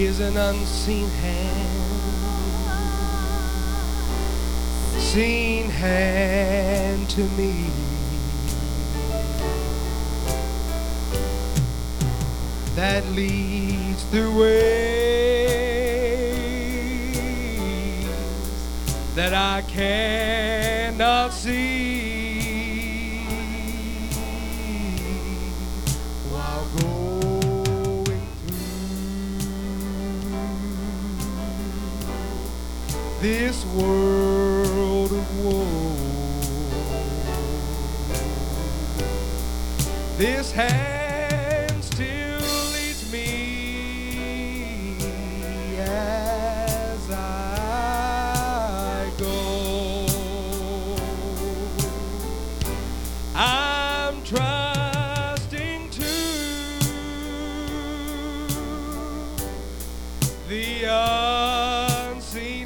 is an unseen hand, seen hand to me. That leads through ways that I cannot see, while going through this world of woe. This hand still leads me as I go. I'm trusting to the unseen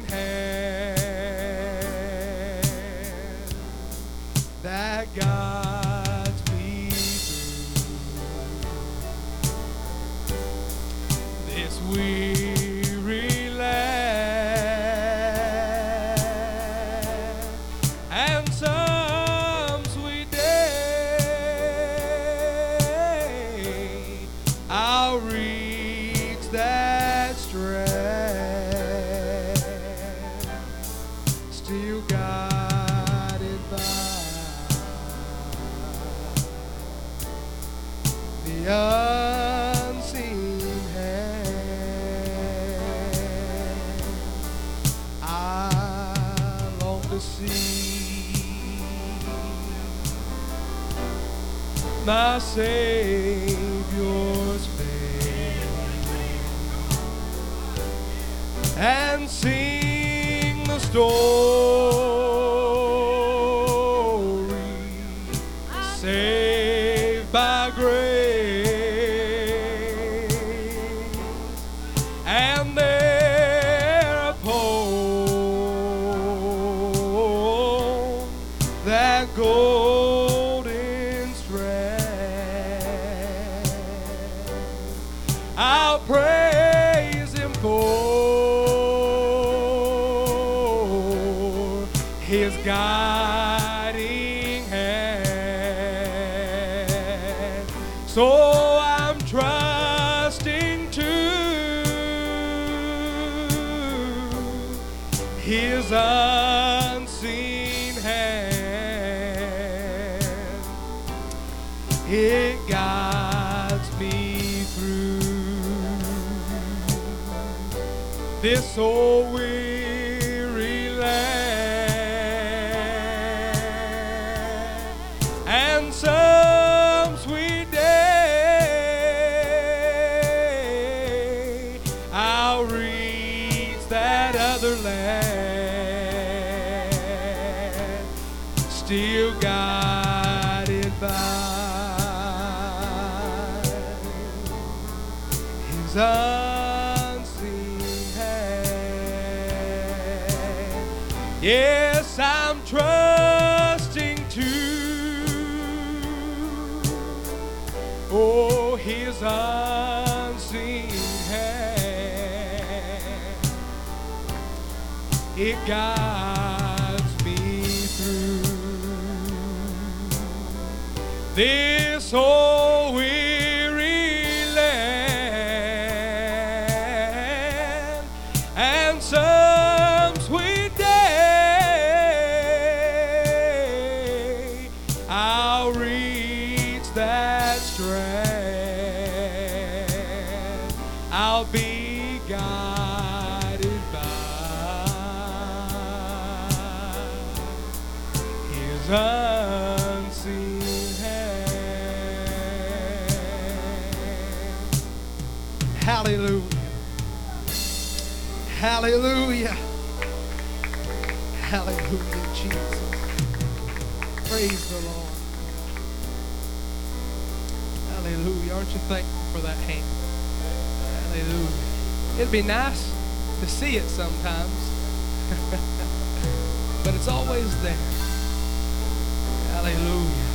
hand that guides me through this weary land, and some sweet day I'll reach that strand, still guided by the unseen hand. I long to see my Savior's face and sing the story, saved by grace, and thereupon that golden strand I'll praise Him for His guiding hand. So I'm trusting to His unseen hand. It guides me through this old weary land, and some sweet day I'll reach that other land, still guided by His unseen hand. Yes, I'm trusting to His unseen hand. It guides me through this old weary land, and some sweet day I'll reach that strand. I'll be guided by His unseen hand. Hallelujah. Hallelujah. Hallelujah, Jesus. Praise the Lord. Hallelujah. Aren't you thankful for that hand? Hallelujah. It'd be nice to see it sometimes, but it's always there. Hallelujah.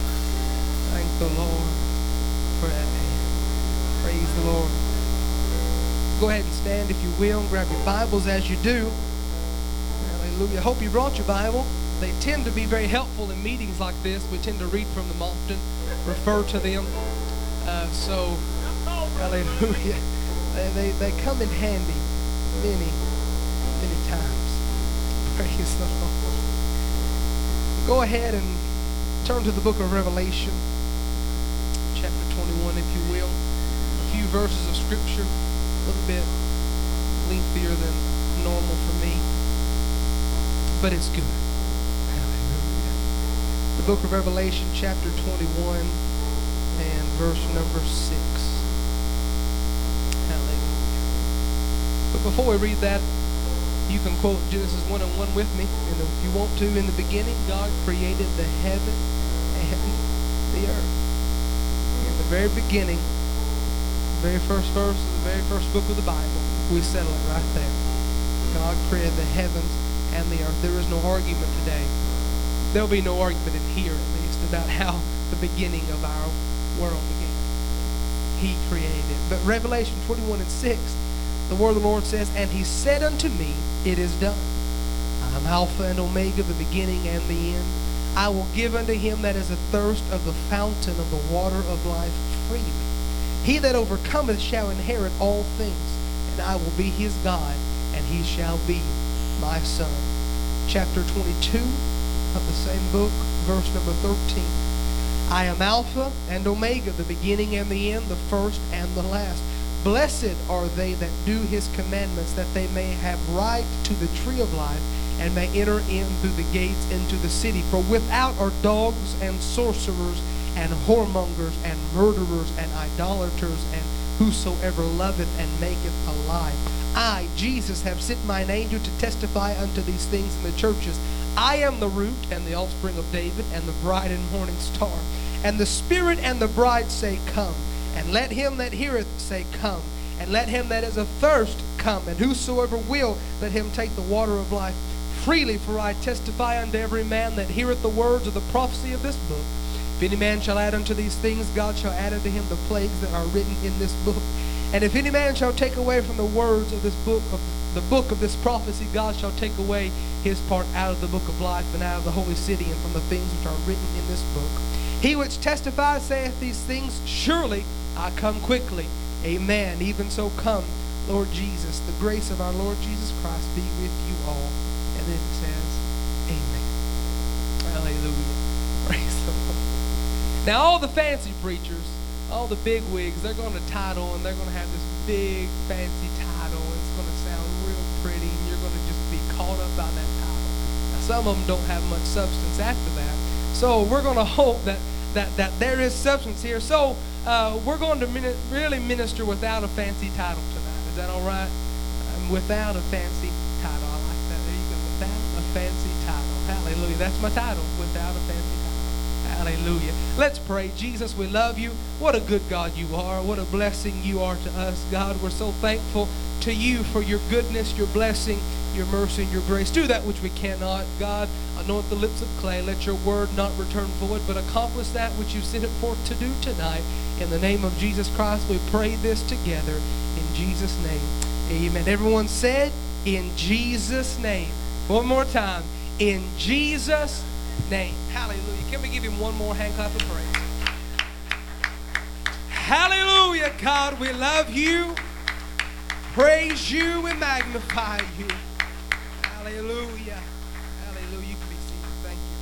Thank the Lord for that hand. Praise the Lord. Go ahead and stand if you will. Grab your Bibles as you do. Hallelujah. Hope you brought your Bible. They tend to be very helpful in meetings like this. We tend to read from them often, refer to them. Hallelujah. They come in handy many times. Praise the Lord. Go ahead and turn to the book of Revelation, chapter 21, if you will. A few verses of Scripture, a little bit lengthier than normal for me, but it's good. Hallelujah. The book of Revelation, chapter 21, and verse number 6. Hallelujah. But before we read that, you can quote Genesis 1:1 with me, and if you want to. In the beginning, God created the heaven and the earth. In the very beginning, the very first verse of the very first book of the Bible, we settle it right there. God created the heavens and the earth. There is no argument today. There'll be no argument in here, at least, about how the beginning of our world began. He created it. But Revelation 21:6, the word of the Lord says, "And he said unto me, it is done. I am Alpha and Omega, the beginning and the end. I will give unto him that is athirst of the fountain of the water of life freely. He that overcometh shall inherit all things, and I will be his God, and he shall be my son." Chapter 22 of the same book, verse number 13. "I am Alpha and Omega, the beginning and the end, the first and the last. Blessed are they that do his commandments, that they may have right to the tree of life, and may enter in through the gates into the city. For without are dogs and sorcerers and whoremongers and murderers and idolaters, and whosoever loveth and maketh a lie. I, Jesus, have sent mine angel to testify unto these things in the churches. I am the root and the offspring of David, and the bride and morning star. And the Spirit and the bride say, Come. And let him that heareth say, Come. And let him that is athirst come. And whosoever will, let him take the water of life freely. For I testify unto every man that heareth the words of the prophecy of this book. If any man shall add unto these things, God shall add unto him the plagues that are written in this book. And if any man shall take away from the words of this book, of the book of this prophecy, God shall take away his part out of the book of life, and out of the holy city, and from the things which are written in this book. He which testifies saith these things, Surely I come quickly. Amen. Even so come, Lord Jesus. The grace of our Lord Jesus Christ be with you all." And then it says, Amen. Hallelujah. Praise the Lord. Now all the fancy preachers, all the big wigs, they're going to title, and they're going to have this big fancy title. And it's going to sound real pretty, and you're going to just be caught up by that title. Now some of them don't have much substance after that. So we're going to hope that there is substance here. So we're going to really minister without a fancy title tonight. Is that all right? Without a fancy title. I like that. There you go. Without a fancy title. Hallelujah. That's my title. Without a fancy title. Hallelujah. Let's pray. Jesus, we love you. What a good God you are. What a blessing you are to us, God. We're so thankful to you for your goodness, your blessing, your mercy, and your grace. Do that which we cannot, God. Anoint the lips of clay. Let your word not return void, but accomplish that which you sent it forth to do tonight. In the name of Jesus Christ, we pray this together. In Jesus' name, amen. Everyone said, in Jesus' name. One more time. In Jesus' name. Hallelujah. Can we give him one more hand clap of praise? Hallelujah, God. We love you. Praise you and magnify you. Hallelujah. Hallelujah. You can be seated. Thank you.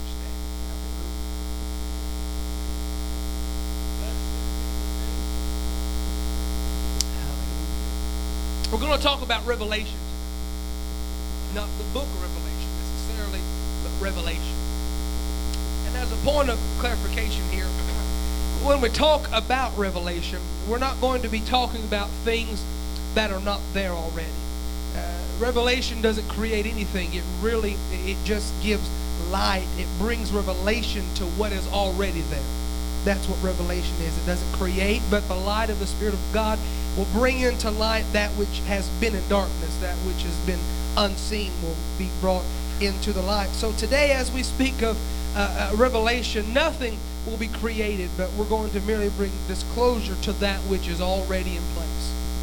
Hallelujah. We're going to talk about Revelation. Not the book of Revelation necessarily, but Revelation. And as a point of clarification here, when we talk about Revelation, we're not going to be talking about things that are not there already. Revelation doesn't create anything. It just gives light. It brings revelation to what is already there. That's what revelation is. It doesn't create, but the light of the Spirit of God will bring into light that which has been in darkness, that which has been unseen will be brought into the light. So today, as we speak of revelation, nothing will be created, but we're going to merely bring disclosure to that which is already in place.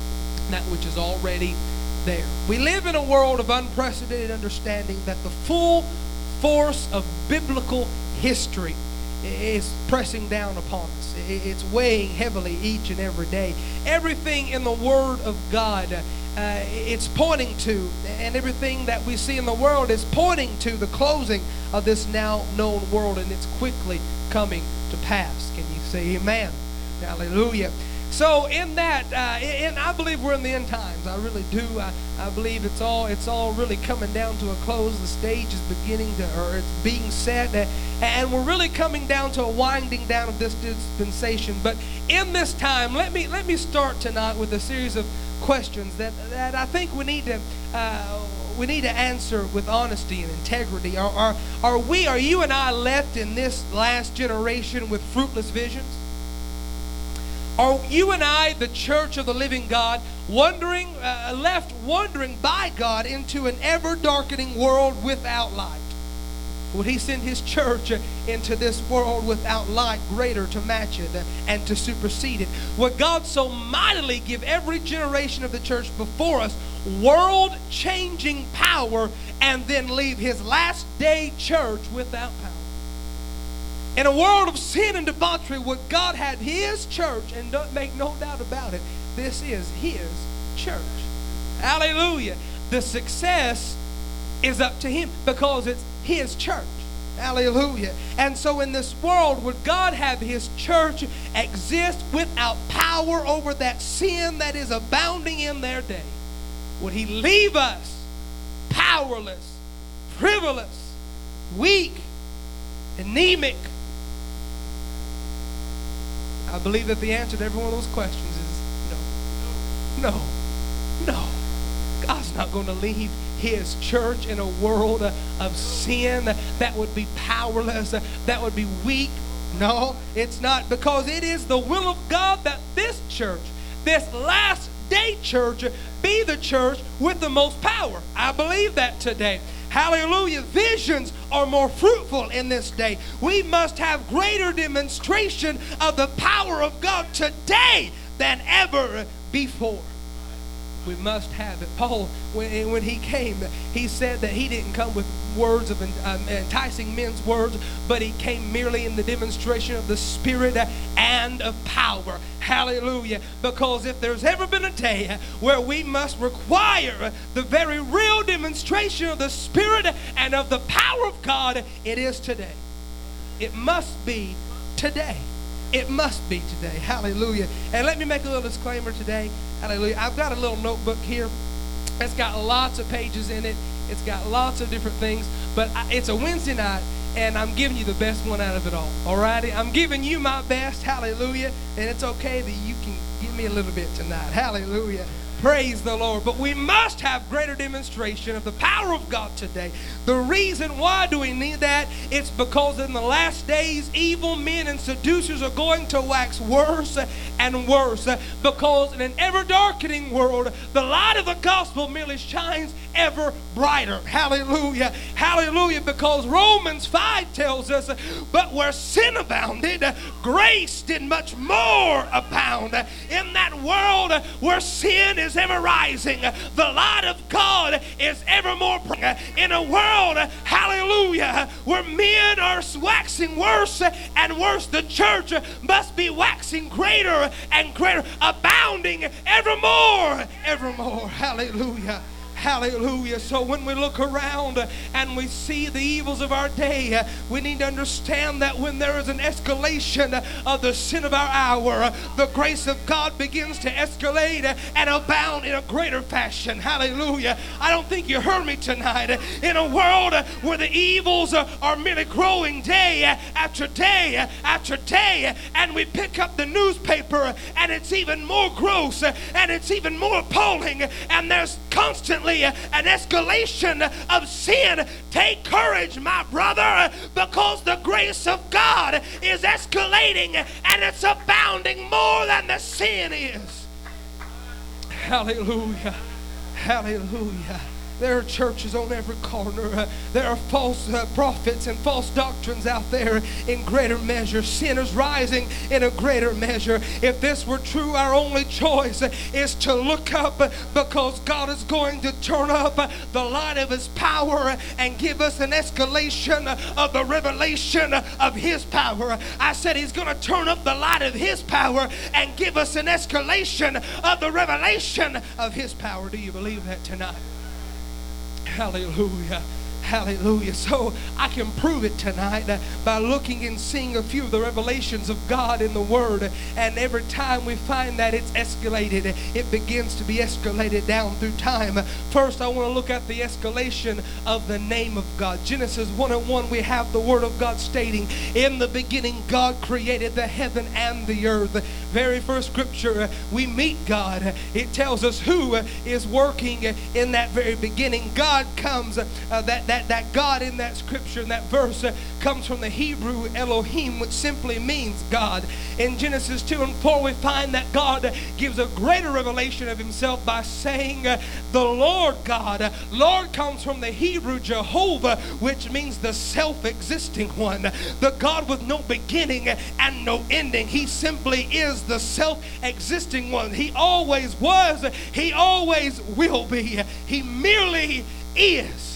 that which is already there. We live in a world of unprecedented understanding that the full force of biblical history is pressing down upon us. It's weighing heavily each and every day. Everything in the Word of God, it's pointing to, and everything that we see in the world is pointing to the closing of this now known world, and it's quickly coming to pass. Can you say amen? Hallelujah. So in that, and I believe we're in the end times. I really do. I believe it's all really coming down to a close. The stage is beginning to, or it's being set, and we're really coming down to a winding down of this dispensation. But in this time, let me start tonight with a series of questions that I think we need to answer with honesty and integrity. Are you and I left in this last generation with fruitless visions? Are you and I, the church of the living God, left wandering by God into an ever-darkening world without light? Would He send His church into this world without light greater to match it and to supersede it? Would God so mightily give every generation of the church before us world-changing power and then leave His last-day church without power? In a world of sin and debauchery, would God have His church, and don't make no doubt about it, this is His church. Hallelujah. The success is up to Him because it's His church. Hallelujah. And so in this world, would God have His church exist without power over that sin that is abounding in their day? Would He leave us powerless, frivolous, weak, anemic? I believe that the answer to every one of those questions is no. No. No. God's not going to leave His church in a world of sin that would be powerless, that would be weak. No, it's not, because it is the will of God that this church, this last day church, be the church with the most power. I believe that today. Hallelujah. Visions are more fruitful in this day. We must have greater demonstration of the power of God today than ever before. We must have it. Paul, when he came, he said that he didn't come with words of enticing men's words, but he came merely in the demonstration of the Spirit and of power. Hallelujah. Because if there's ever been a day where we must require the very real demonstration of the Spirit and of the power of God, it is today. It must be today. It must be today. Hallelujah. And let me make a little disclaimer today. Hallelujah. I've got a little notebook here. It's got lots of pages in it. It's got lots of different things. But it's a Wednesday night, and I'm giving you the best one out of it all. All righty? I'm giving you my best. Hallelujah. And it's okay that you can give me a little bit tonight. Hallelujah. Praise the Lord. But we must have greater demonstration of the power of God today. The reason why do we need that? It's because in the last days, evil men and seducers are going to wax worse and worse. Because in an ever-darkening world, the light of the gospel merely shines ever brighter. Hallelujah. Hallelujah. Because Romans 5 tells us, but where sin abounded, grace did much more abound. In that world where sin is ever rising, the light of God is ever more bright. In a world, hallelujah, where men are waxing worse and worse, the church must be waxing greater and greater, abounding evermore, evermore. Hallelujah. Hallelujah. So when we look around and we see the evils of our day, we need to understand that when there is an escalation of the sin of our hour, the grace of God begins to escalate and abound in a greater fashion. Hallelujah. I don't think you heard me tonight. In a world where the evils are merely growing day after day after day, and we pick up the newspaper and it's even more gross and it's even more appalling, and there's constantly an escalation of sin. Take courage, my brother, because the grace of God is escalating and it's abounding more than the sin is. Hallelujah. Hallelujah. There are churches on every corner. There are false prophets and false doctrines out there in greater measure. Sinners rising in a greater measure. If this were true, our only choice is to look up, because God is going to turn up the light of His power and give us an escalation of the revelation of His power. I said He's going to turn up the light of His power and give us an escalation of the revelation of His power. Do you believe that tonight? Hallelujah. Hallelujah. So I can prove it tonight by looking and seeing a few of the revelations of God in the Word. And every time we find that it's escalated, it begins to be escalated down through time. First, I want to look at the escalation of the name of God. Genesis 1:1, we have the Word of God stating, in the beginning God created the heaven and the earth. Very first scripture, we meet God. It tells us who is working in that very beginning. God comes, that God in that scripture, in that verse, comes from the Hebrew Elohim, which simply means God. In Genesis 2:4, we find that God gives a greater revelation of Himself by saying, the Lord God. Lord comes from the Hebrew Jehovah, which means the self-existing one, the God with no beginning and no ending. He simply is the self-existing one. He always was. He always will be. He merely is.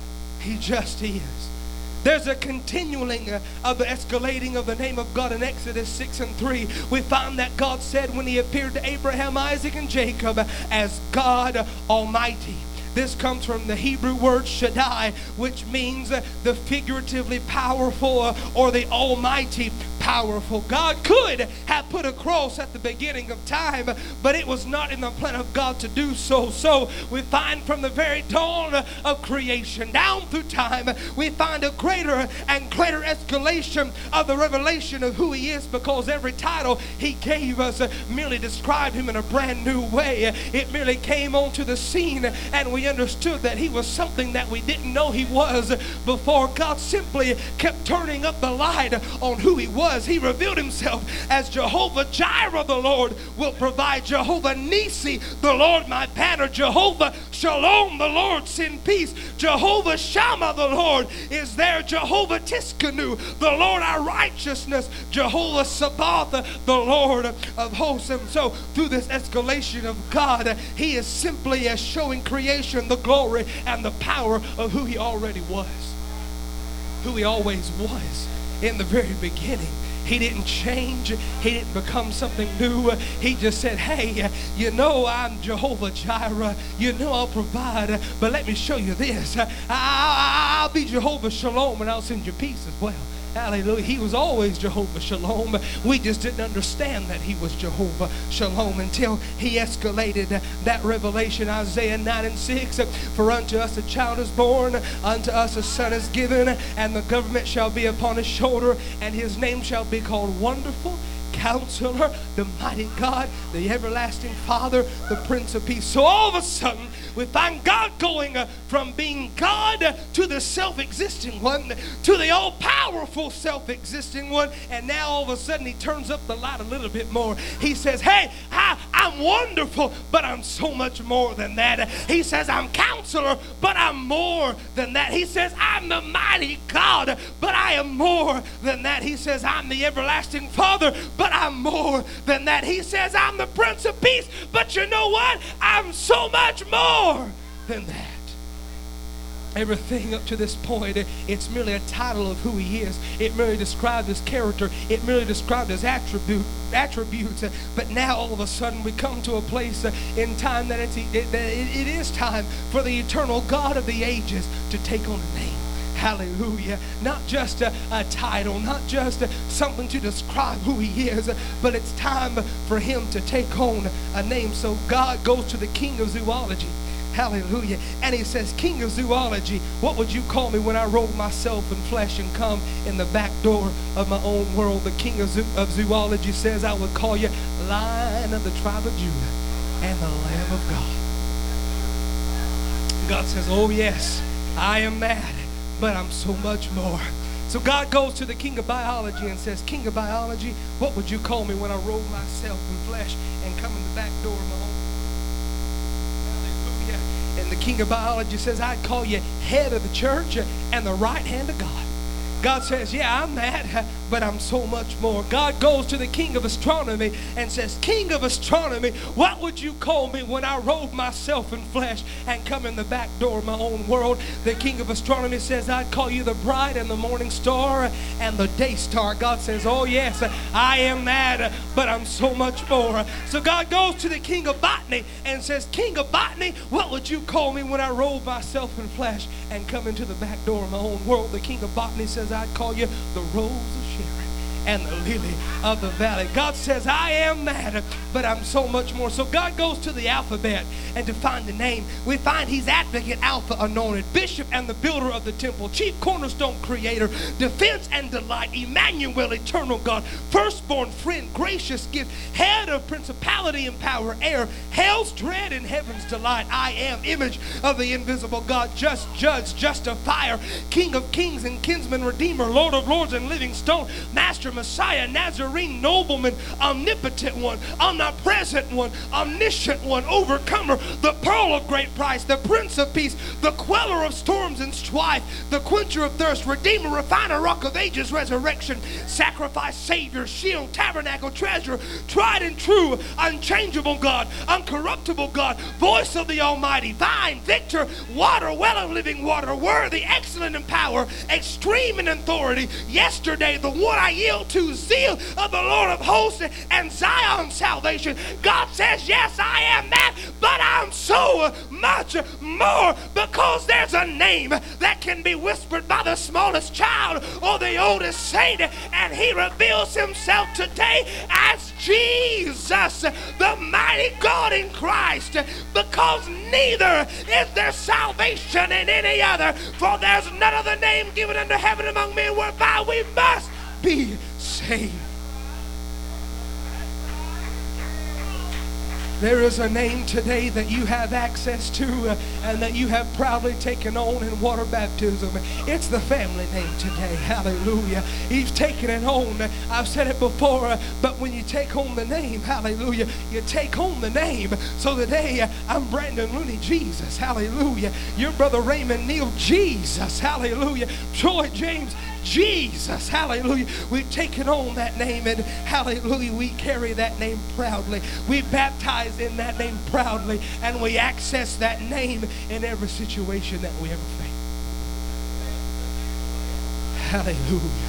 He just is. There's a continuing of the escalating of the name of God in Exodus 6:3. We find that God said when He appeared to Abraham, Isaac, and Jacob as God Almighty. This comes from the Hebrew word Shaddai, which means the figuratively powerful or the almighty powerful. God could have put a cross at the beginning of time, but it was not in the plan of God to do so. So we find from the very dawn of creation down through time, we find a greater and greater escalation of the revelation of who He is, because every title He gave us merely described Him in a brand new way. It merely came onto the scene and we understood that He was something that we didn't know He was before. God simply kept turning up the light on who He was. He revealed Himself as Jehovah Jireh, the Lord will provide. Jehovah Nisi, the Lord my banner. Jehovah Shalom, the Lord send peace. Jehovah Shammah, the Lord is there. Jehovah Tiskanu, the Lord our righteousness. Jehovah Sabaoth, the Lord of hosts. And so through this escalation of God, He is simply as showing creation the glory and the power of who He already was, who He always was in the very beginning. He didn't change. He didn't become something new. He just said, hey, you know I'm Jehovah Jireh. You know I'll provide. But let me show you this. I'll be Jehovah Shalom, and I'll send you peace as well. Hallelujah. He was always Jehovah Shalom. We just didn't understand that He was Jehovah Shalom until He escalated that revelation. Isaiah 9:6, for unto us a child is born, unto us a son is given, and the government shall be upon His shoulder, and His name shall be called Wonderful, Counselor, the Mighty God, the Everlasting Father, the Prince of Peace. So all of a sudden, we find God going from being God to the self-existing one, to the all-powerful self-existing one, and now all of a sudden He turns up the light a little bit more. He says, hey, I'm wonderful, but I'm so much more than that. He says, I'm Counselor, but I'm more than that. He says, I'm the mighty God, but I am more than that. He says, I'm the everlasting Father, but I'm more than that. He says, I'm the Prince of Peace, but you know what? I'm so much more than that. Everything up to this point, it's merely a title of who He is. It merely described His character. It merely described His attributes. But now all of a sudden we come to a place in time that it is time for the eternal God of the ages to take on a name. Hallelujah. Not just a title, not just something to describe who He is, but it's time for Him to take on a name. So God goes to the King of Zoology. Hallelujah. And He says, King of Zoology, what would you call me when I robe myself in flesh and come in the back door of my own world? The King of Zoology says, I would call you Lion of the tribe of Judah and the Lamb of God. God says, oh yes, I am that, but I'm so much more. So God goes to the King of Biology and says, King of Biology, what would you call me when I robe myself in flesh and come in the back door of my own? And the king of biology says, I'd call you head of the church and the right hand of God. God says, yeah, I'm that, but I'm so much more. God goes to the king of astronomy and says, king of astronomy, what would you call me when I robe myself in flesh and come in the back door of my own world? The king of astronomy says, I'd call you the bright and the morning star and the day star. God says, oh yes, I am that, but I'm so much more. So God goes to the king of botany and says, king of botany, what would you call me when I robe myself in flesh and come into the back door of my own world? The king of botany says, I'd call you the rose of Sharon and the lily of the valley. God says, I am that, but I'm so much more. So God goes to the alphabet, and to find the name, we find he's advocate, Alpha, anointed, bishop and the builder of the temple, chief cornerstone, creator, defense and delight, Emmanuel, eternal God, firstborn, friend, gracious gift, head of principality and power, heir, hell's dread and heaven's delight. I am, image of the invisible God, just judge, justifier, king of kings and kinsman, redeemer, Lord of lords and living stone, master, Messiah, Nazarene, nobleman, omnipotent one, omnipresent one, omniscient one, overcomer, the pearl of great price, the prince of peace, the queller of storms and strife, the quencher of thirst, redeemer, refiner, rock of ages, resurrection, sacrifice, savior, shield, tabernacle, treasure, tried and true, unchangeable God, uncorruptible God, voice of the Almighty, vine, victor, water, well of living water, worthy, excellent in power, extreme in authority, yesterday, the one I yield to, zeal of the Lord of hosts, and Zion's salvation. God says, yes, I am that, but I'm so much more, because there's a name that can be whispered by the smallest child or the oldest saint, and he reveals himself today as Jesus, the mighty God in Christ, because neither is there salvation in any other, for there's none other name given under heaven among men whereby we must be saved. There is a name today that you have access to and that you have proudly taken on in water baptism. It's the family name today. Hallelujah. You've taken it on. I've said it before, but when you take on the name, hallelujah, you take on the name. So today, I'm Brandon Looney, Jesus. Hallelujah. Your brother Raymond Neal, Jesus. Hallelujah. Troy James, Jesus, hallelujah. We've taken on that name, and hallelujah, we carry that name proudly. We baptize in that name proudly, and we access that name in every situation that we ever face. Hallelujah.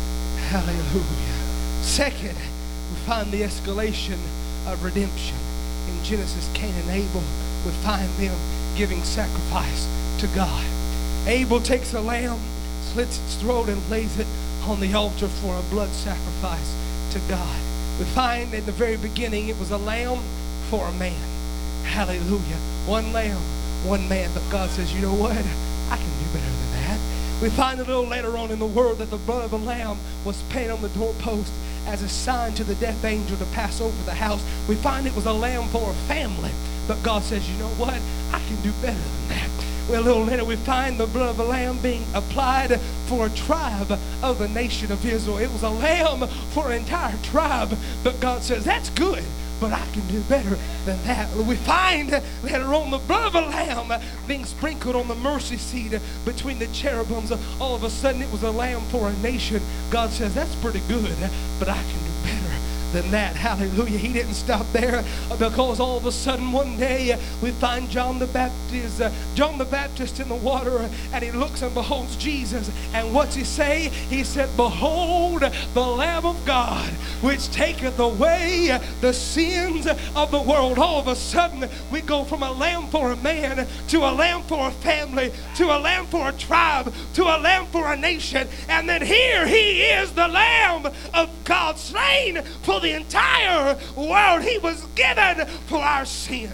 Hallelujah. Second, we find the escalation of redemption. In Genesis, Cain and Abel, we find them giving sacrifice to God. Abel takes a lamb, slits its throat, and lays it on the altar for a blood sacrifice to God. We find in the very beginning it was a lamb for a man. Hallelujah. One lamb, one man. But God says, you know what? I can do better than that. We find a little later on in the word that the blood of a lamb was painted on the doorpost as a sign to the death angel to pass over the house. We find it was a lamb for a family. But God says, you know what? I can do better than that. Well, a little later we find the blood of a lamb being applied for a tribe of the nation of Israel. It was a lamb for an entire tribe. But God says, that's good, but I can do better than that. We find later on the blood of a lamb being sprinkled on the mercy seat between the cherubims. All of a sudden it was a lamb for a nation. God says, that's pretty good, but I can do better than that. Hallelujah. He didn't stop there, because all of a sudden one day we find John the Baptist in the water, and he looks and beholds Jesus. And what's he say? He said, behold the Lamb of God, which taketh away the sins of the world. All of a sudden we go from a lamb for a man to a lamb for a family to a lamb for a tribe to a lamb for a nation. And then here he is, the Lamb of God, slain for the entire world. He was given for our sins.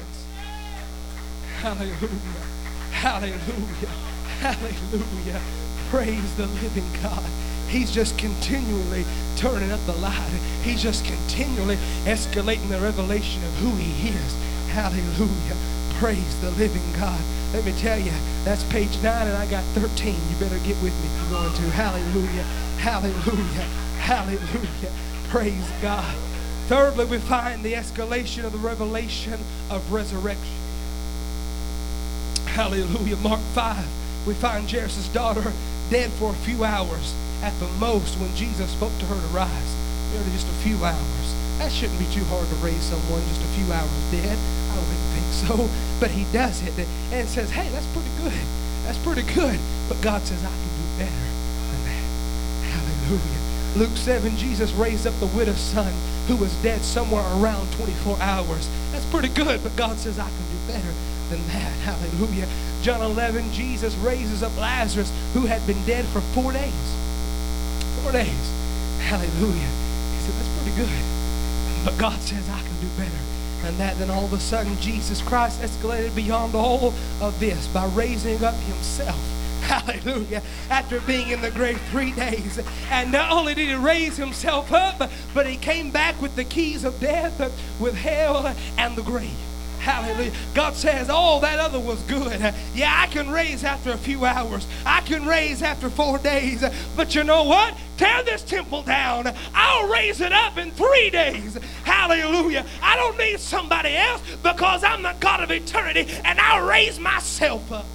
Hallelujah. Hallelujah. Hallelujah. Praise the living God. He's just continually turning up the light. He's just continually escalating the revelation of who he is. Hallelujah. Praise the living God. Let me tell you, that's page 9 and I got 13. You better get with me if you're going to. Hallelujah. Hallelujah. Hallelujah. Praise God. Thirdly, we find the escalation of the revelation of resurrection. Hallelujah. Mark 5, we find Jairus' daughter dead for a few hours at the most when Jesus spoke to her to rise. Barely just a few hours. That shouldn't be too hard to raise someone just a few hours dead. I wouldn't think so. But he does it and says, hey, that's pretty good. That's pretty good. But God says, I can do better than that. Hallelujah. Luke 7, Jesus raised up the widow's son who was dead somewhere around 24 hours. That's pretty good, but God says, I can do better than that. Hallelujah. John 11, Jesus raises up Lazarus who had been dead for 4 days. 4 days. Hallelujah. He said, that's pretty good. But God says, I can do better than that. Then all of a sudden, Jesus Christ escalated beyond all of this by raising up himself. Hallelujah. After being in the grave 3 days. And not only did he raise himself up, but he came back with the keys of death, with hell and the grave. Hallelujah. God says, oh, that other was good. Yeah, I can raise after a few hours. I can raise after 4 days. But you know what? Tear this temple down. I'll raise it up in 3 days. Hallelujah. I don't need somebody else because I'm the God of eternity and I'll raise myself up.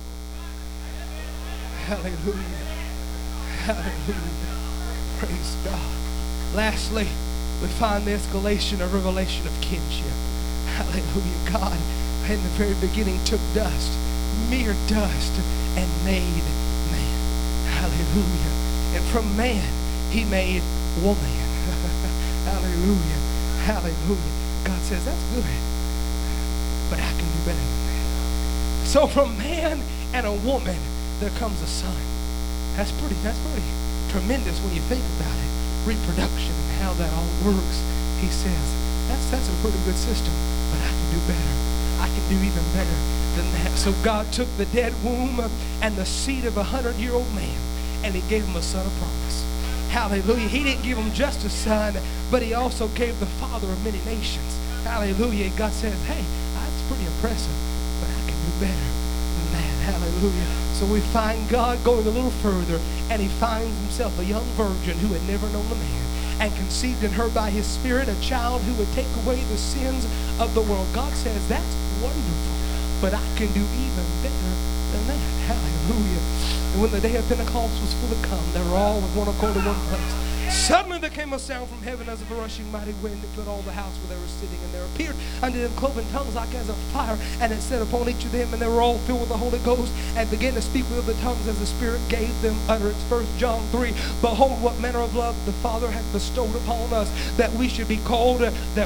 Hallelujah. Hallelujah. Praise God. Lastly, we find the escalation of revelation of kinship. Hallelujah. God, in the very beginning, took dust, mere dust, and made man. Hallelujah. And from man, he made woman. Hallelujah. Hallelujah. God says, that's good, but I can do better than that. So from man and a woman, there comes a son. That's pretty tremendous when you think about it. Reproduction and how that all works. He says, that's a pretty good system, but I can do better. I can do even better than that. So God took the dead womb and the seed of a 100-year-old man, and he gave him a son of promise. Hallelujah. He didn't give him just a son, but he also gave the father of many nations. Hallelujah. God says, hey, that's pretty impressive, but I can do better than that. Hallelujah. So we find God going a little further, and he finds himself a young virgin who had never known a man, and conceived in her by his Spirit a child who would take away the sins of the world. God says, that's wonderful, but I can do even better than that. Hallelujah. And when the day of Pentecost was fully come, they were all with one accord in one place. Suddenly there came a sound from heaven as of a rushing mighty wind. It filled all the house where they were sitting, and there appeared unto them cloven tongues like as of fire, and it set upon each of them, and they were all filled with the Holy Ghost, and began to speak with other tongues as the Spirit gave them utterance. 1 John 3, behold, what manner of love the Father hath bestowed upon us, that we should be called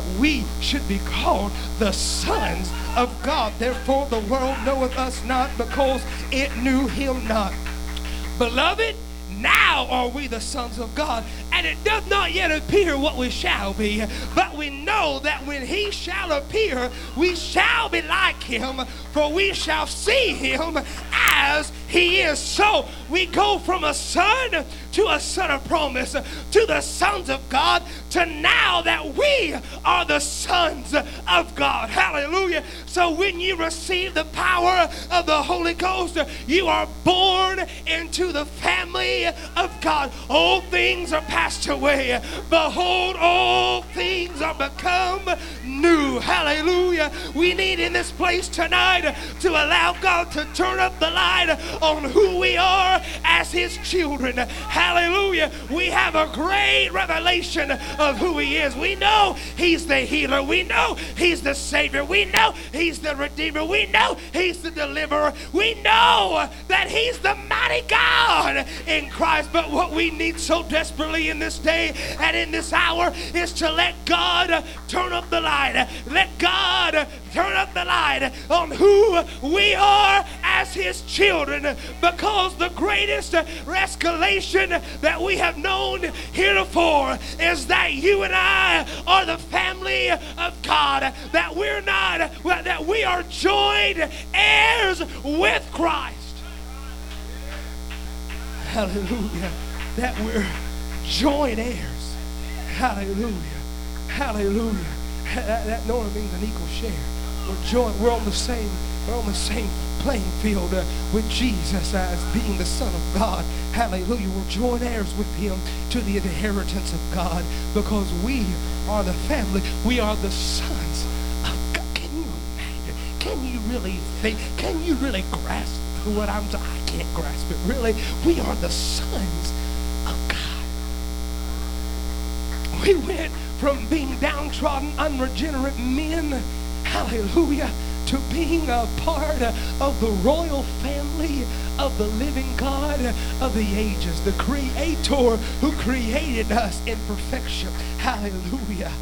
the sons of God. Therefore the world knoweth us not, because it knew him not. Beloved, now are we the sons of God, and it does not yet appear what we shall be, but we know that when he shall appear, we shall be like him, for we shall see him as he is. So we go from a son to a son of promise, to the sons of God, to now that we are the sons of God. Hallelujah. So when you receive the power of the Holy Ghost, you are born into the family of God. All things are passed away. Behold, all things are become new. Hallelujah. We need in this place tonight to allow God to turn up the light on who we are as his children. Hallelujah. We have a great revelation of who he is. We know he's the healer. We know he's the Savior. We know he's the Redeemer. We know he's the Deliverer. We know that he's the mighty God in Christ. But what we need so desperately in this day and in this hour is to let God turn up the light. Let God turn up the light on who we are as his children, because the greatest escalation that we have known heretofore is that you and I are the family of God, that we are joined heirs with Christ. Hallelujah. That we're joint heirs. Hallelujah. Hallelujah. That normally means an equal share. We're joint. We're on the same playing field with Jesus as being the Son of God. Hallelujah. We're joint heirs with him to the inheritance of God, because we are the family. We are the sons of God. Can you imagine? Can you really anything. Can you really grasp what I'm saying? I can't grasp it, really. We are the sons of God. We went from being downtrodden, unregenerate men, hallelujah, to being a part of the royal family of the living God of the ages, the Creator who created us in perfection. Hallelujah.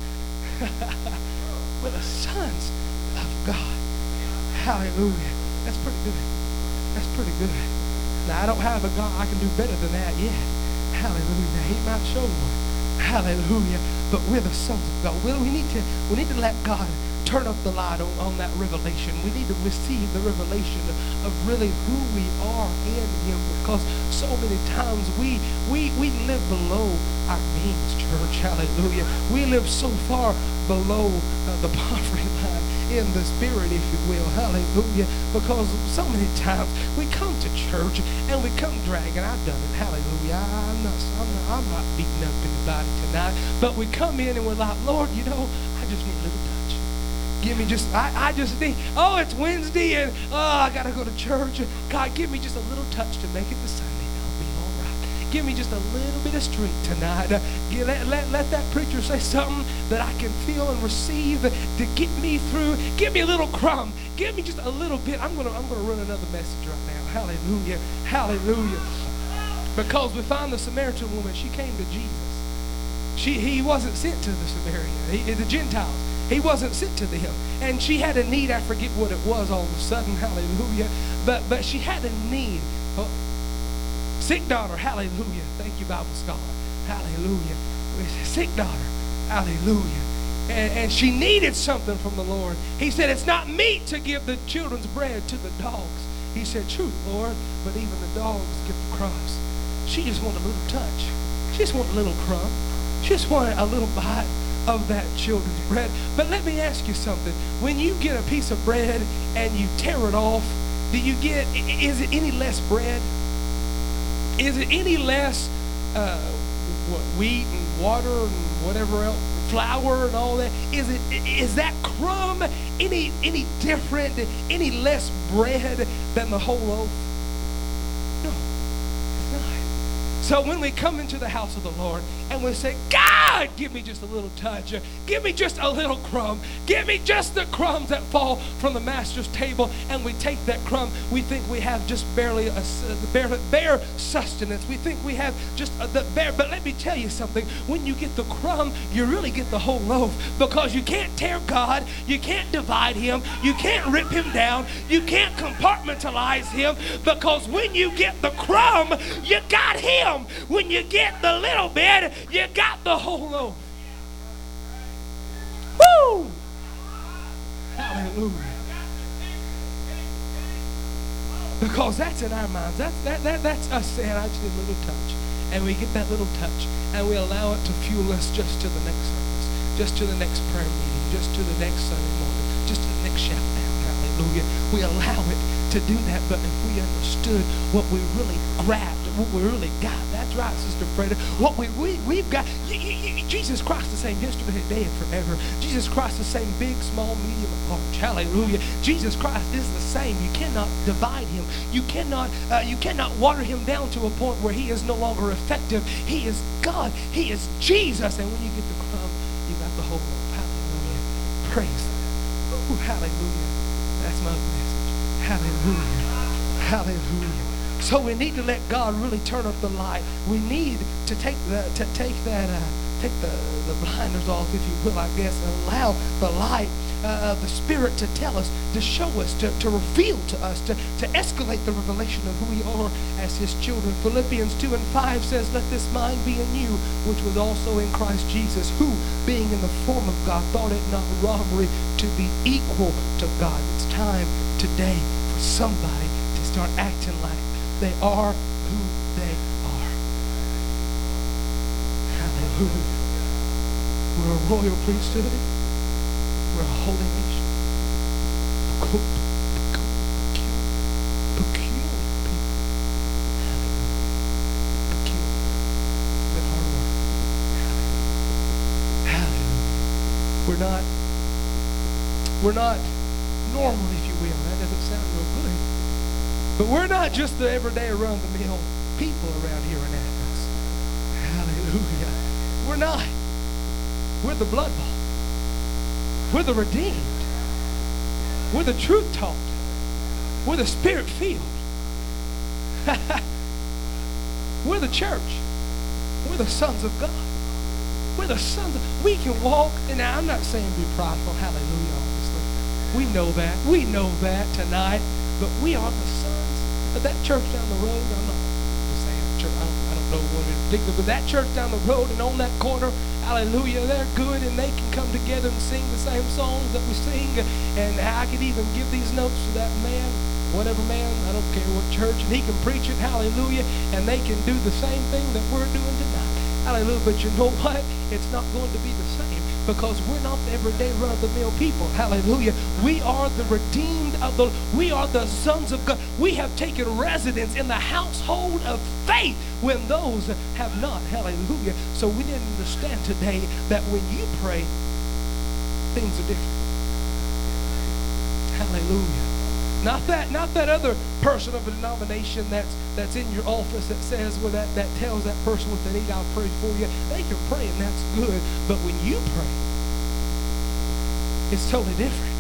We're the sons of God. Hallelujah. That's pretty good. That's pretty good. Now, I don't have a God I can do better than that yet. Hallelujah. He might show one. Hallelujah. But we're the sons of God. We need to let God turn up the light on that revelation. We need to receive the revelation of really who we are in Him, because so many times we live below our means, church. Hallelujah. We live so far below the poverty line in the spirit, if you will. Hallelujah. Because so many times we come to church and we come dragging. I've done it. Hallelujah. I'm not beating up anybody tonight. But we come in and we're like, Lord, I just need a little touch. Give me just, I just need, it's Wednesday and I got to go to church. God, give me just a little touch to make it to Sunday and I'll be all right. Give me just a little bit of strength tonight. Let that preacher say something that I can feel and receive to get me through. Give me a little crumb. Give me just a little bit. I'm gonna run another message right now. Hallelujah. Hallelujah. Because we find the Samaritan woman, she came to Jesus. He wasn't sent to the Samaria, the Gentiles. He wasn't sent to them. And she had a need. I forget what it was all of a sudden. Hallelujah. But she had a need. Sick daughter. Hallelujah. Thank you, Bible scholar. Hallelujah. Sick daughter. Hallelujah. And she needed something from the Lord. He said, it's not meat to give the children's bread to the dogs. He said, truth, Lord, but even the dogs get the crumbs. She just wanted a little touch. She just wanted a little crumb. She just wanted a little bite of that children's bread. But let me ask you something. When you get a piece of bread and you tear it off, is it any less bread? Is it any less wheat and water and whatever else, flour and all that? Is that crumb any different, any less bread than the whole loaf? No, it's not. So when we come into the house of the Lord and we say, God, give me just a little touch. Give me just a little crumb. Give me just the crumbs that fall from the master's table. And we take that crumb. We think we have just barely bare sustenance. We think we have just the bare. But let me tell you something. When you get the crumb, you really get the whole loaf. Because you can't tear God. You can't divide Him. You can't rip Him down. You can't compartmentalize Him. Because when you get the crumb, you got Him. When you get the little bit, you got the whole loaf. Woo! Hallelujah. Because that's in our minds. That's us saying, I just need a little touch. And we get that little touch and we allow it to fuel us just to the next service, just to the next prayer meeting, just to the next Sunday morning, just to the next shout down. Hallelujah. We allow it to do that, but if we understood what we really grabbed, what we really got, that's right, Sister Freda, what we've got, Jesus Christ the same yesterday, today, and forever. Jesus Christ the same big, small, medium, and large. Hallelujah. Jesus Christ is the same. You cannot divide Him. You cannot water Him down to a point where He is no longer effective. He is God. He is Jesus. And when you get the crumb, you got the whole loaf. Hallelujah. Praise Him. Ooh, hallelujah. That's my message. Hallelujah. Hallelujah. So we need to let God really turn up the light. We need to take the blinders off, if you will, I guess, and allow the light of the Spirit to tell us, to show us, to reveal to us, to escalate the revelation of who we are as His children. Philippians 2:5 says, let this mind be in you, which was also in Christ Jesus, who, being in the form of God, thought it not robbery to be equal to God. It's time today for somebody to start acting like they are who they are. Hallelujah. We're a royal priesthood. We're a holy nation. Peculiar people. Hallelujah. Peculiar. Good hard work. Hallelujah. Hallelujah. We're not normal, if you will. That doesn't sound But we're not just the everyday run-of-the-mill people around here in Athens. Hallelujah. We're not. We're the blood-bought. We're the redeemed. We're the truth-taught. We're the spirit-filled. We're the church. We're the sons of God. We're the sons of... We can walk, and I'm not saying be prideful. Hallelujah, obviously. We know that. We know that tonight. But we are the sons of that church down the road. I'm not just saying church. I don't know one in particular, but that church down the road and on that corner, hallelujah, they're good, and they can come together and sing the same songs that we sing. And I could even give these notes to that man, whatever man, I don't care what church, and he can preach it, hallelujah, and they can do the same thing that we're doing tonight. Hallelujah. But you know what? It's not going to be the same, because we're not the everyday run-of-the-mill people. Hallelujah. We are the redeemed of the... We are the sons of God. We have taken residence in the household of faith when those have not. Hallelujah. So we didn't understand today that when you pray, things are different. Hallelujah. Not that other person of a denomination that's in your office that says, well, that tells that person what they need, I'll pray for you. They can pray, and that's good. But when you pray, it's totally different.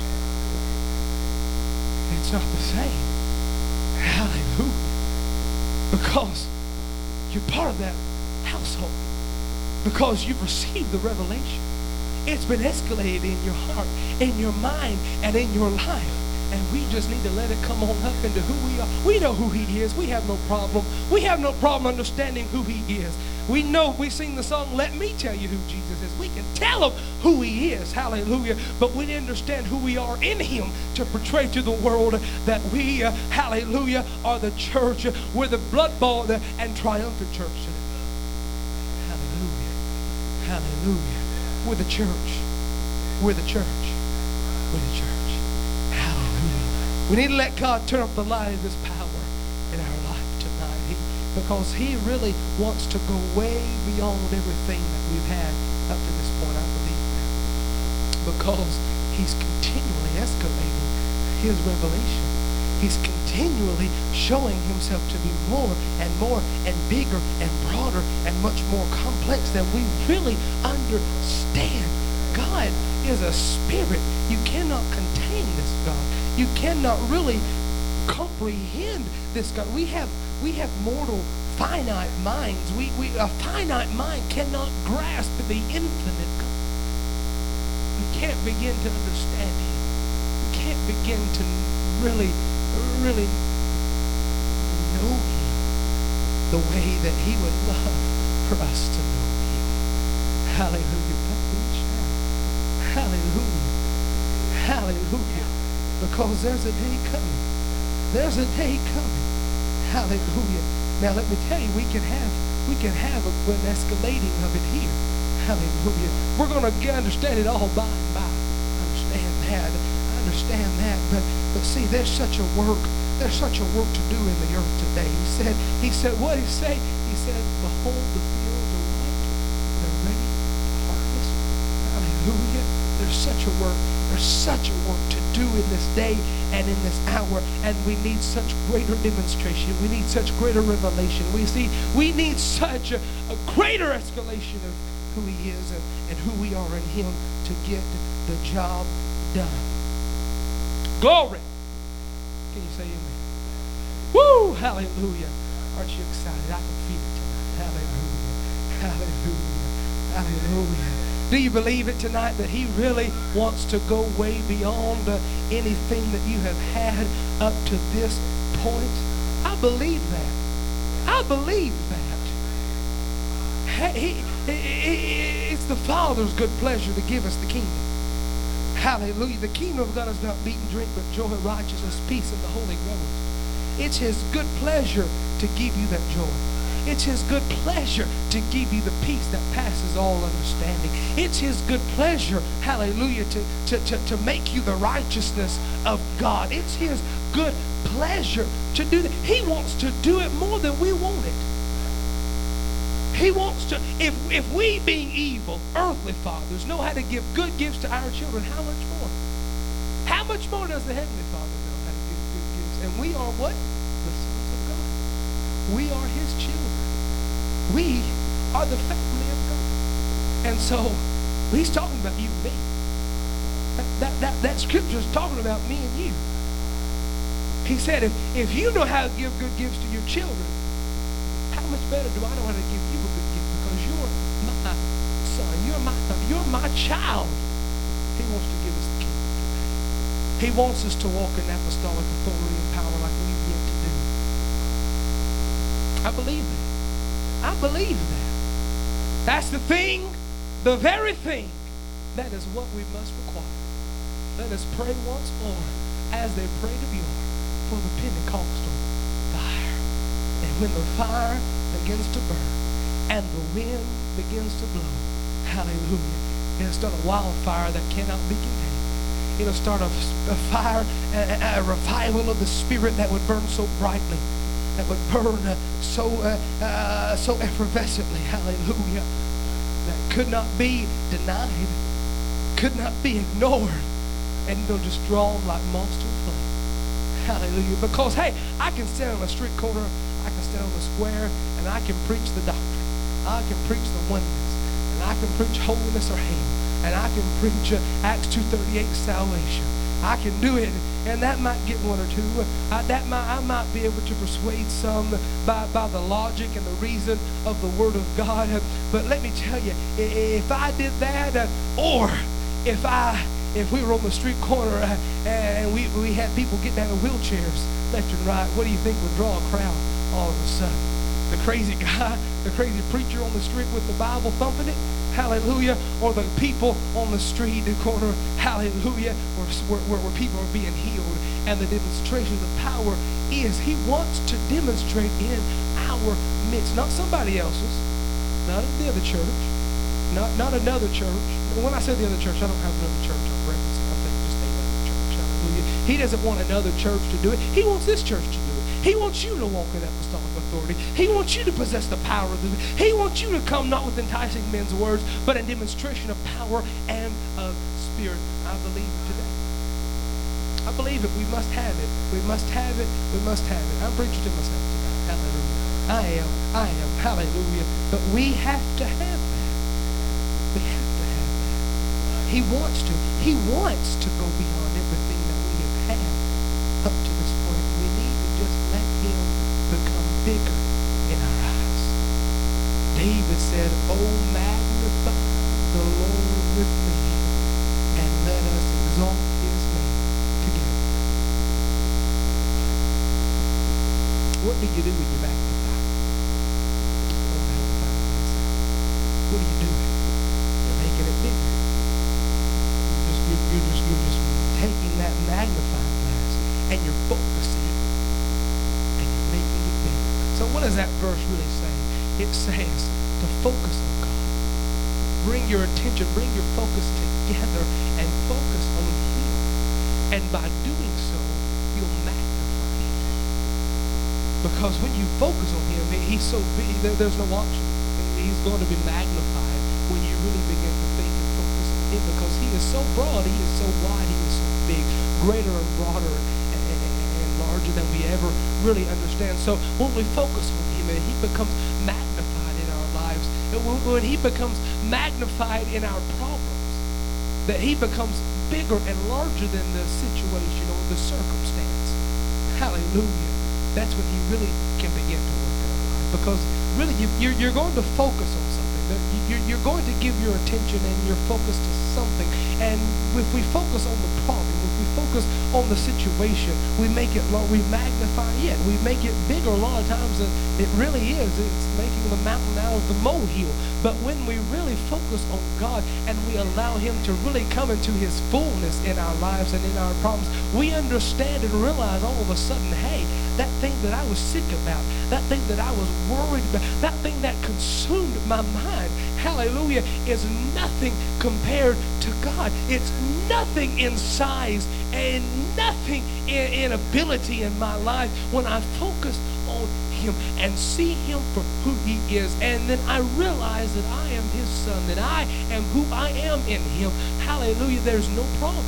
It's not the same. Hallelujah. Because you're part of that household. Because you've received the revelation. It's been escalated in your heart, in your mind, and in your life. And we just need to let it come on up into who we are. We know who he is. We have no problem. We have no problem understanding who he is. We know, we sing the song, Let Me Tell You Who Jesus Is. We can tell them who he is. Hallelujah. But we understand who we are in him to portray to the world that we, hallelujah, are the church. We're the blood-bought and triumphant church today. Hallelujah. Hallelujah. We're the church. We're the church. We're the church. We need to let God turn up the light of his power in our life tonight. Because he really wants to go way beyond everything that we've had up to this point, I believe that. Because he's continually escalating his revelation. He's continually showing himself to be more and bigger and broader and much more complex than we really understand. God is a spirit. You cannot contain this God. You cannot really comprehend this God. We have mortal, finite minds. A finite mind cannot grasp the infinite God. We can't begin to understand him. We can't begin to really know him the way that he would love for us to know him. Hallelujah. Hallelujah. Hallelujah. Because there's a day coming. There's a day coming. Hallelujah. Now let me tell you, we can have an escalating of it here. Hallelujah. We're going to understand it all by and by. I understand that. But see, there's such a work to do in the earth today. He said, what did he say? He said, behold, the fields are white. They're ready to harvest. Hallelujah. There's such a work. There's such a work to do in this day and in this hour, and we need such greater demonstration. We need such greater revelation. We need such a greater escalation of who he is and who we are in him to get the job done. Glory. Can you say amen? Woo! Hallelujah. Aren't you excited? I can feel it tonight. Hallelujah. Hallelujah. Hallelujah. Do you believe it tonight that he really wants to go way beyond anything that you have had up to this point? I believe that. I believe that. It's the Father's good pleasure to give us the kingdom. Hallelujah. The kingdom of God is not meat and drink, but joy, righteousness, peace, and the Holy Ghost. It's his good pleasure to give you that joy. It's his good pleasure to give you the peace that passes all understanding. It's his good pleasure, hallelujah, to make you the righteousness of God. It's his good pleasure to do that. He wants to do it more than we want it. He wants to, if we being evil, earthly fathers, know how to give good gifts to our children, how much more? How much more does the Heavenly Father know how to give good gifts? And we are what? The sons of God. We are his children. We are the family of God. And so he's talking about you and me. That scripture is talking about me and you. He said, if you know how to give good gifts to your children, how much better do I know how to give you a good gift? Because you're my son. You're my child. He wants to give us the kingdom today. He wants us to walk in apostolic authority and power like we've yet to do. I believe that. I believe that. That's the thing, the very thing, that is what we must require. Let us pray once more as they prayed of yore for the Pentecostal fire. And when the fire begins to burn and the wind begins to blow, hallelujah, it'll start a wildfire that cannot be contained. It'll start a fire, a revival of the Spirit that would burn so brightly, that would burn so effervescently, hallelujah, that could not be denied, could not be ignored, and it'll just draw them like moths to a flame. Hallelujah. Because, hey, I can stand on a street corner, I can stand on the square, and I can preach the doctrine. I can preach the oneness, and I can preach holiness or hell, and I can preach Acts 2:38 salvation. I can do it, and that might get one or two. I might be able to persuade some by the logic and the reason of the Word of God. But let me tell you, if I did that, or if we were on the street corner and we had people getting out of wheelchairs left and right, what do you think would draw a crowd all of a sudden? The crazy guy, the crazy preacher on the street with the Bible thumping it, hallelujah, or the people on the street corner, hallelujah, where people are being healed. And the demonstration of the power is he wants to demonstrate in our midst, not somebody else's, not in the other church, not another church. When I say the other church, I don't have another church I'm referencing. I'm saying just another church. Hallelujah. He doesn't want another church to do it. He wants this church to do it. He wants you to walk in apostolic authority. He wants you to possess the power of the Spirit. He wants you to come not with enticing men's words, but in demonstration of power and of Spirit. I believe it today. I believe it. We must have it. We must have it. We must have it. I'm preaching to myself tonight. Hallelujah. I am. Hallelujah. But we have to have that. We have to have that. He wants to. He wants to go beyond everything that we have had up to this point. We need to just let him become bigger in our eyes. David said, "Oh, magnify the Lord with me, and let us exalt his name together." What do you do when you magnify? Oh, magnify yourself. What are you doing? You're making it bigger. You're just taking that magnifying glass and you're focusing and you're making it bigger. So what does that verse really say? It says to focus on God. Bring your attention, bring your focus together and focus on him. And by doing so, you'll magnify him. Because when you focus on him, he's so big, there's no option. He's going to be magnified when you really begin to think and focus on him, because he is so broad, he is so wide, he is so big, greater and broader and larger than we ever really understand. So when we focus on him, and he becomes magnified in our lives, and when he becomes magnified in our problems, that he becomes bigger and larger than the situation or the circumstance. Hallelujah. That's when he really can begin to work in our life. Because really, you're going to focus on something. You're going to give your attention and your focus to something. And if we focus on the problem, if we focus on the situation, we make it, we magnify it. We make it bigger a lot of times than it really is. It's making the mountain out of the molehill. But when we really focus on God and we allow him to really come into his fullness in our lives and in our problems, we understand and realize all of a sudden, hey, that thing that I was sick about, that thing that I was worried about, that thing that consumed my mind, hallelujah, is nothing compared to God. It's nothing in size and nothing in ability in my life when I focus on him and see him for who he is. And then I realize that I am his son, that I am who I am in him. Hallelujah, there's no problem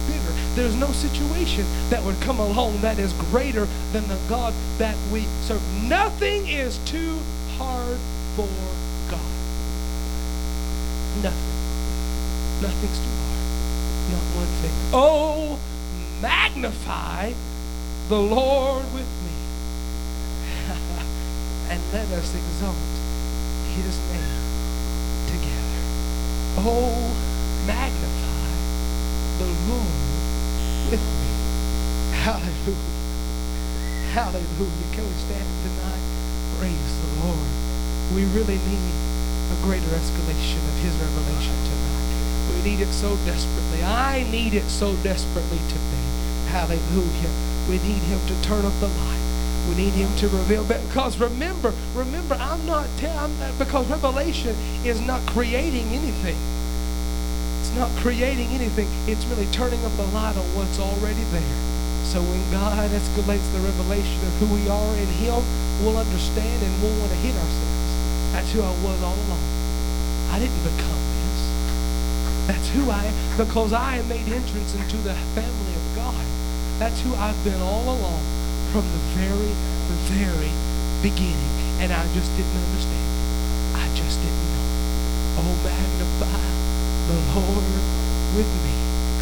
bitter. There's no situation that would come along that is greater than the God that we serve. Nothing is too hard for God. Nothing. Nothing's too hard. Not one thing. Oh, magnify the Lord with me. And let us exalt his name together. Oh, magnify the Lord with me. Hallelujah. Hallelujah. Can we stand tonight? Praise the Lord. We really need a greater escalation of his revelation tonight. We need it so desperately. I need it so desperately today. Hallelujah. We need him to turn up the light. We need him to reveal. Because remember, because revelation is not creating anything. It's not creating anything. It's really turning up the light on what's already there. So when God escalates the revelation of who we are in him, we'll understand and we'll want to hit ourselves. That's who I was all along. I didn't become this. That's who I am. Because I am made entrance into the family of God. That's who I've been all along. From the very beginning. And I just didn't understand it. I just didn't know. Oh, magnify the Lord with me.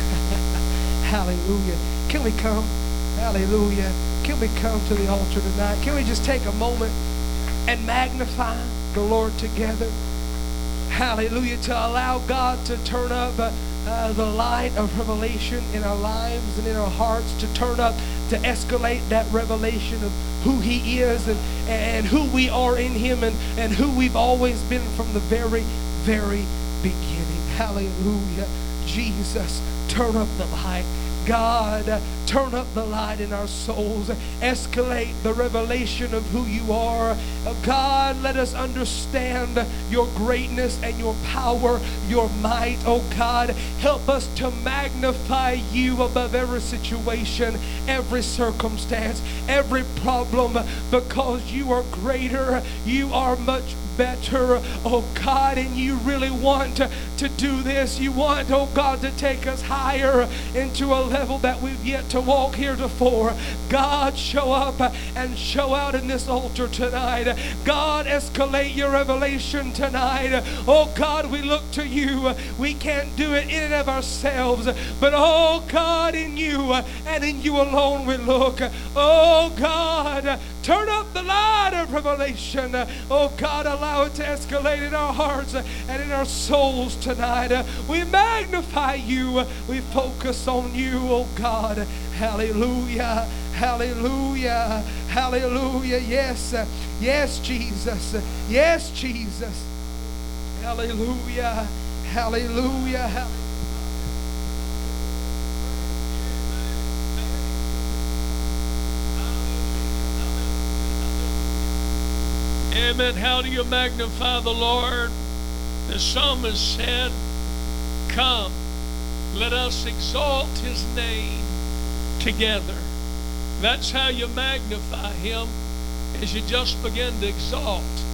Hallelujah. Can we come? Hallelujah. Can we come to the altar tonight? Can we just take a moment and magnify the Lord together? Hallelujah. To allow God to turn up the light of revelation in our lives and in our hearts, to turn up, to escalate that revelation of who he is and who we are in him and who we've always been from the very beginning. Hallelujah. Jesus, turn up the light. God, turn up the light in our souls. Escalate the revelation of who you are. God, let us understand your greatness and your power, your might. Oh God, help us to magnify you above every situation, every circumstance, every problem, because you are greater. You are much better, oh God, and you really want to do this. You want, oh God, to take us higher into a level that we've yet to walk heretofore. God, show up and show out in this altar tonight. God, escalate your revelation tonight. Oh God, we look to you. We can't do it in and of ourselves, but oh God, in you and in you alone we look. Oh God, turn up the light of revelation. Oh God, allow it to escalate in our hearts and in our souls tonight. We magnify you. We focus on you, oh God. Hallelujah. Hallelujah. Hallelujah. Yes. Yes, Jesus. Yes, Jesus. Hallelujah. Hallelujah. Hallelujah. Amen. How do you magnify the Lord? The psalmist said, come, let us exalt his name together. That's how you magnify him, as you just begin to exalt